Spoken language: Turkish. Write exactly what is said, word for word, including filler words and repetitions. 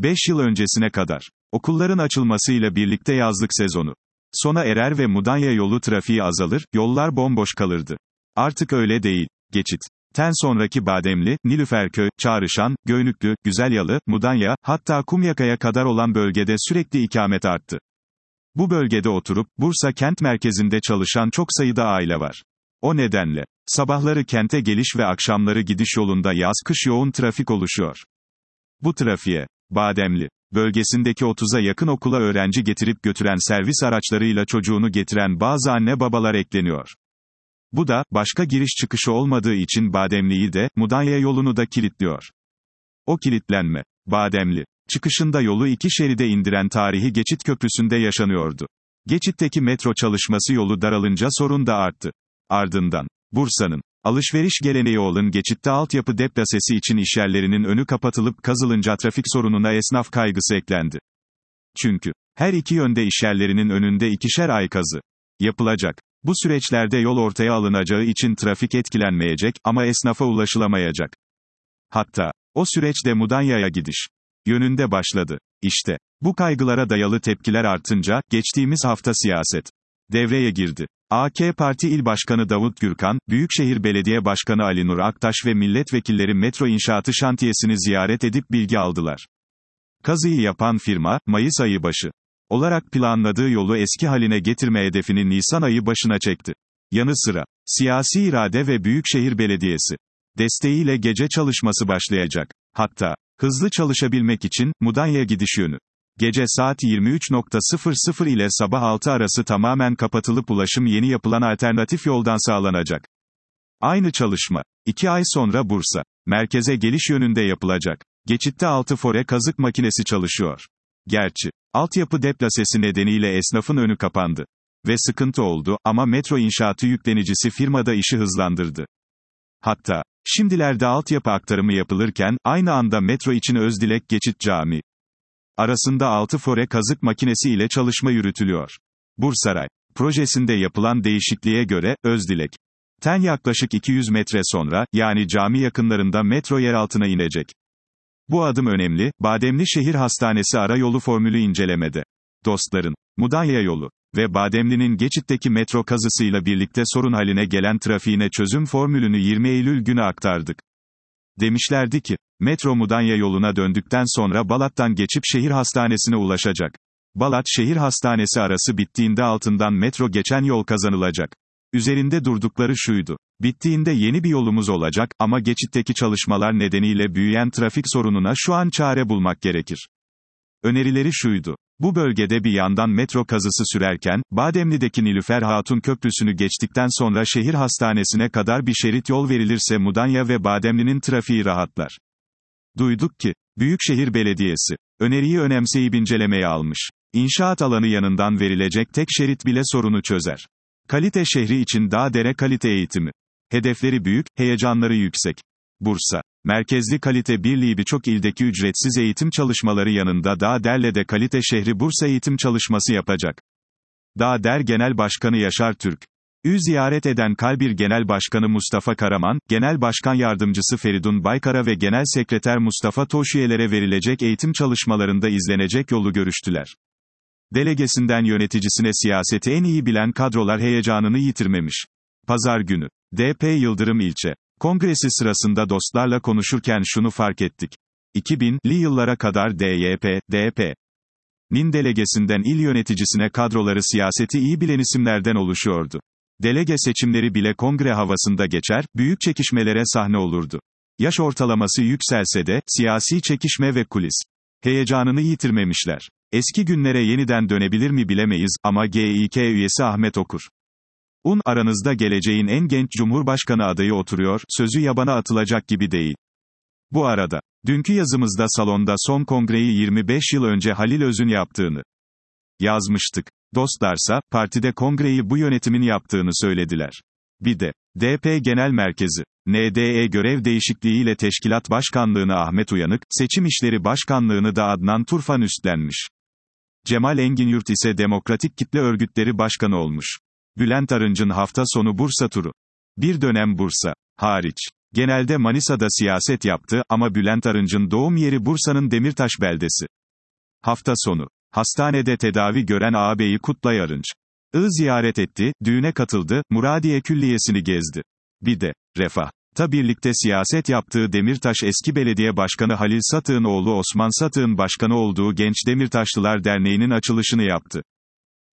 beş yıl öncesine kadar. Okulların açılmasıyla birlikte yazlık sezonu sona erer ve Mudanya yolu trafiği azalır, yollar bomboş kalırdı. Artık öyle değil. Geçit ten sonraki Bademli, Nilüferköy, Çağrışan, Göynüklü, Güzelyalı, Mudanya, hatta Kumyaka'ya kadar olan bölgede sürekli ikamet arttı. Bu bölgede oturup, Bursa kent merkezinde çalışan çok sayıda aile var. O nedenle, sabahları kente geliş ve akşamları gidiş yolunda yaz-kış yoğun trafik oluşuyor. Bu trafiğe, Bademli bölgesindeki otuza yakın okula öğrenci getirip götüren servis araçlarıyla çocuğunu getiren bazı anne babalar ekleniyor. Bu da, başka giriş çıkışı olmadığı için Bademli'yi de, Mudanya yolunu da kilitliyor. O kilitlenme, Bademli çıkışında yolu iki şeride indiren tarihi geçit köprüsünde yaşanıyordu. Geçitteki metro çalışması yolu daralınca sorun da arttı. Ardından, Bursa'nın alışveriş geleneği olan geçitte altyapı deplasesi için işyerlerinin önü kapatılıp kazılınca trafik sorununa esnaf kaygısı eklendi. Çünkü, her iki yönde işyerlerinin önünde ikişer ay kazı yapılacak. Bu süreçlerde yol ortaya alınacağı için trafik etkilenmeyecek ama esnafa ulaşılamayacak. Hatta, o süreçte Mudanya'ya gidiş yönünde başladı. İşte, bu kaygılara dayalı tepkiler artınca, geçtiğimiz hafta siyaset devreye girdi. A K Parti İl Başkanı Davut Gürkan, Büyükşehir Belediye Başkanı Ali Nur Aktaş ve milletvekilleri metro inşaatı şantiyesini ziyaret edip bilgi aldılar. Kazıyı yapan firma, Mayıs ayı başı olarak planladığı yolu eski haline getirme hedefini Nisan ayı başına çekti. Yanı sıra, siyasi irade ve Büyükşehir Belediyesi desteğiyle gece çalışması başlayacak. Hatta, hızlı çalışabilmek için, Mudanya gidiş yönü gece saat yirmi üç sıfır sıfır ile sabah altı arası tamamen kapatılıp ulaşım yeni yapılan alternatif yoldan sağlanacak. Aynı çalışma, iki ay sonra Bursa merkeze geliş yönünde yapılacak. Geçitte altı fore kazık makinesi çalışıyor. Gerçi, altyapı deplasesi nedeniyle esnafın önü kapandı. Ve sıkıntı oldu, ama metro inşaatı yüklenicisi firmada işi hızlandırdı. Hatta, şimdilerde altyapı aktarımı yapılırken, aynı anda metro için Özdilek Geçit Camii arasında altı fore kazık makinesi ile çalışma yürütülüyor. Bursaray projesinde yapılan değişikliğe göre, Özdilek ten yaklaşık iki yüz metre sonra, yani cami yakınlarında metro yeraltına inecek. Bu adım önemli, Bademli Şehir Hastanesi ara yolu formülü incelemede. Dostların, Mudanya yolu ve Bademli'nin Geçit'teki metro kazısıyla birlikte sorun haline gelen trafiğine çözüm formülünü yirmi Eylül günü aktardık. Demişlerdi ki, metro Mudanya yoluna döndükten sonra Balat'tan geçip şehir hastanesine ulaşacak. Balat şehir hastanesi arası bittiğinde altından metro geçen yol kazanılacak. Üzerinde durdukları şuydu: bittiğinde yeni bir yolumuz olacak ama geçitteki çalışmalar nedeniyle büyüyen trafik sorununa şu an çare bulmak gerekir. Önerileri şuydu: bu bölgede bir yandan metro kazısı sürerken, Bademli'deki Nilüfer Hatun Köprüsü'nü geçtikten sonra şehir hastanesine kadar bir şerit yol verilirse Mudanya ve Bademli'nin trafiği rahatlar. Duyduk ki, Büyükşehir Belediyesi öneriyi önemseyip incelemeye almış. İnşaat alanı yanından verilecek tek şerit bile sorunu çözer. Kalite şehri için Dağdere kalite eğitimi. Hedefleri büyük, heyecanları yüksek. Bursa merkezli kalite birliği birçok ildeki ücretsiz eğitim çalışmaları yanında Dağder'le de kalite şehri Bursa eğitim çalışması yapacak. Dağder Genel Başkanı Yaşar Türk Ü ziyaret eden Kalbir Genel Başkanı Mustafa Karaman, Genel Başkan Yardımcısı Feridun Baykara ve Genel Sekreter Mustafa Toş üyelere verilecek eğitim çalışmalarında izlenecek yolu görüştüler. Delegesinden yöneticisine siyaseti en iyi bilen kadrolar heyecanını yitirmemiş. Pazar günü, D P Yıldırım İlçe Kongresi sırasında dostlarla konuşurken şunu fark ettik. iki binli yıllara kadar D Y P, D P'nin delegesinden il yöneticisine kadroları siyaseti iyi bilen isimlerden oluşuyordu. Delege seçimleri bile kongre havasında geçer, büyük çekişmelere sahne olurdu. Yaş ortalaması yükselse de, siyasi çekişme ve kulis heyecanını yitirmemişler. Eski günlere yeniden dönebilir mi bilemeyiz, ama G İ K üyesi Ahmet Okur Un aranızda geleceğin en genç Cumhurbaşkanı adayı oturuyor, sözü yabana atılacak gibi değil. Bu arada, dünkü yazımızda salonda son kongreyi yirmi beş yıl önce Halil Öz'ün yaptığını yazmıştık. Dostlarsa, partide kongreyi bu yönetimin yaptığını söylediler. Bir de, D P Genel Merkezi, N D E görev değişikliğiyle Teşkilat Başkanlığını Ahmet Uyanık, Seçim İşleri Başkanlığını da Adnan Turfan üstlenmiş. Cemal Enginyurt ise Demokratik Kitle Örgütleri Başkanı olmuş. Bülent Arınç'ın hafta sonu Bursa turu. Bir dönem Bursa hariç Genelde Manisa'da siyaset yaptı ama Bülent Arınç'ın doğum yeri Bursa'nın Demirtaş beldesi. Hafta sonu. Hastanede tedavi gören ağabeyi Kutlay Arınç. I ziyaret etti, düğüne katıldı, Muradiye Külliyesi'ni gezdi. Bir de, Refah'ta birlikte siyaset yaptığı Demirtaş eski belediye başkanı Halil Satık'ın oğlu Osman Satık'ın başkanı olduğu Genç Demirtaşlılar Derneği'nin açılışını yaptı.